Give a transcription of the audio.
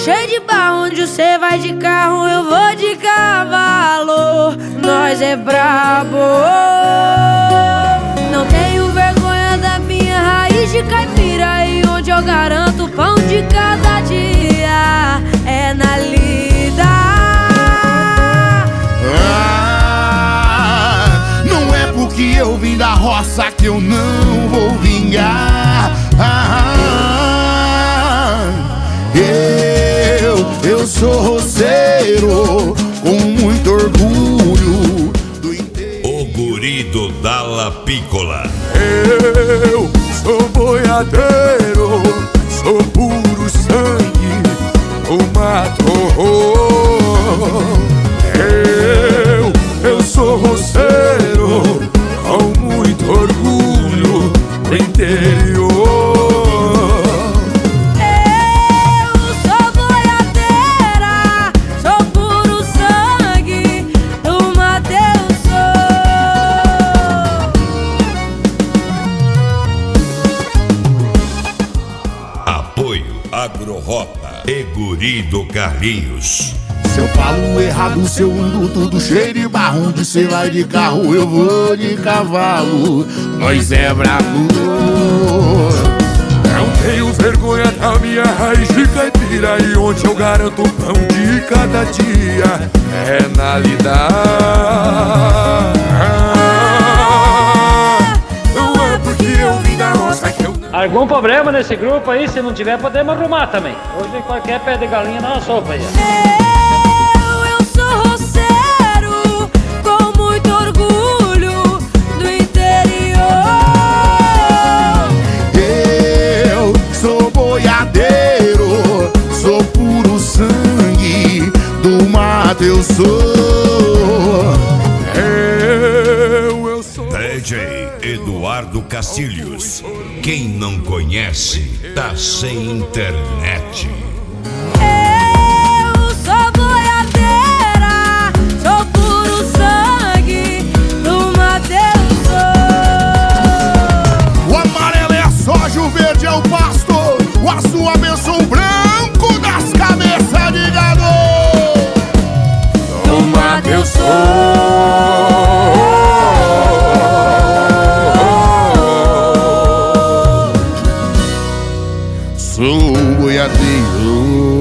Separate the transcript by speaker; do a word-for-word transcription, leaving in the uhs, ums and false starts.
Speaker 1: cheio de barro, onde você vai de carro, eu vou de cavalo. Nós é brabo. Não tenho vergonha da minha raiz de caipira, e onde eu garanto o pão de cada dia é na lida.
Speaker 2: Ah, não é porque eu vim da roça que eu não vou vingar. Ah, eu, eu sou roceiro com muito orgulho do interior.
Speaker 3: O guri do Dalla Piccola.
Speaker 2: Eu sou boiadeiro, sou puro sangue, o mato. Eu, eu sou roceiro com muito orgulho do interior.
Speaker 1: Eu sou boiadeira, sou puro sangue, do mato eu sou.
Speaker 3: Apoio Agrorota e Guri do Carlinhos.
Speaker 2: Se eu falo errado, se eu ando tudo cheio de barro, onde cê vai de carro, eu vou de cavalo. Nós é brabo. Não tenho vergonha da minha raiz de caipira, e onde eu garanto o pão de cada dia é na lida. Não é porque eu vim da roça que eu não...
Speaker 4: Algum problema nesse grupo aí? Se não tiver, podemos arrumar também. Hoje qualquer pé de galinha dá uma sopa aí.
Speaker 1: Eu, eu sou roceiro com muito orgulho do interior.
Speaker 2: Eu sou boiadeiro, sou puro sangue, do mato eu sou. Eu, eu sou
Speaker 3: D J Eduardo Castilhos. Quem não conhece, tá sem internet.
Speaker 1: Eu sou boiadeira, sou puro sangue, do mato eu sou.
Speaker 2: O amarelo é a soja, o verde é o pasto, o azul a benção, o branco das cabeças de gado. Do mato eu sou. Sou boiadeiro.